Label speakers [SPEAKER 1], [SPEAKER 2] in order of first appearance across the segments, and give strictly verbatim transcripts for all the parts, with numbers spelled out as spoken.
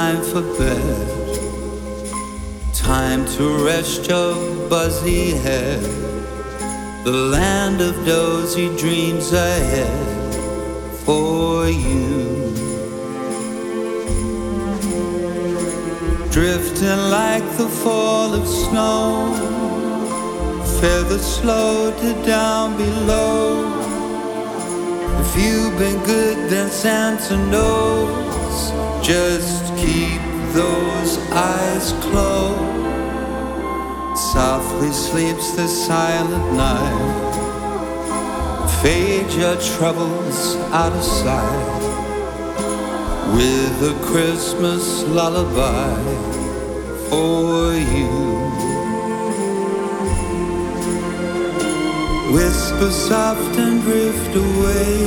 [SPEAKER 1] time for bed. Time to rest your buzzy head. The land of dozy dreams ahead for you. Drifting like the fall of snow, feathers floated down below. If you've been good, then Santa knows. Just keep those eyes closed. Softly sleeps the silent night. Fade your troubles out of sight with a Christmas lullaby for you. Whisper soft and drift away.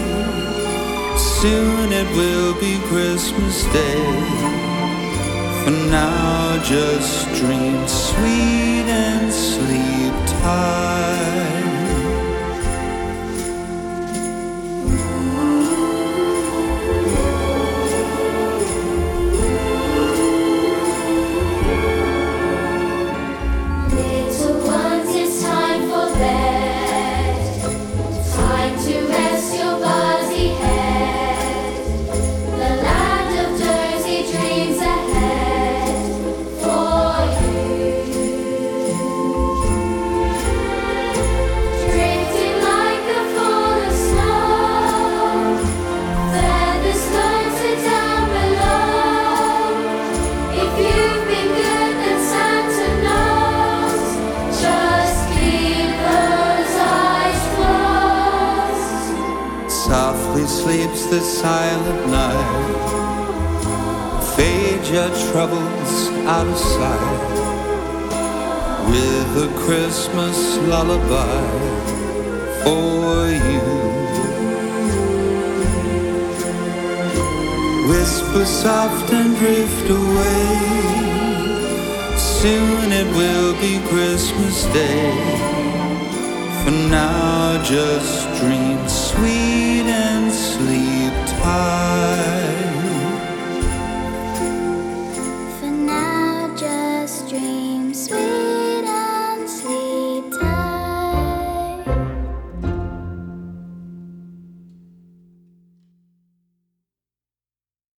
[SPEAKER 1] Soon it will be Christmas Day. For now just dream sweet and sleep tight. Sleeps the silent night. Fade your troubles out of sight with a Christmas lullaby for you. Whisper soft and drift away. Soon it will be Christmas Day. For now just dream sweet and sleep tight.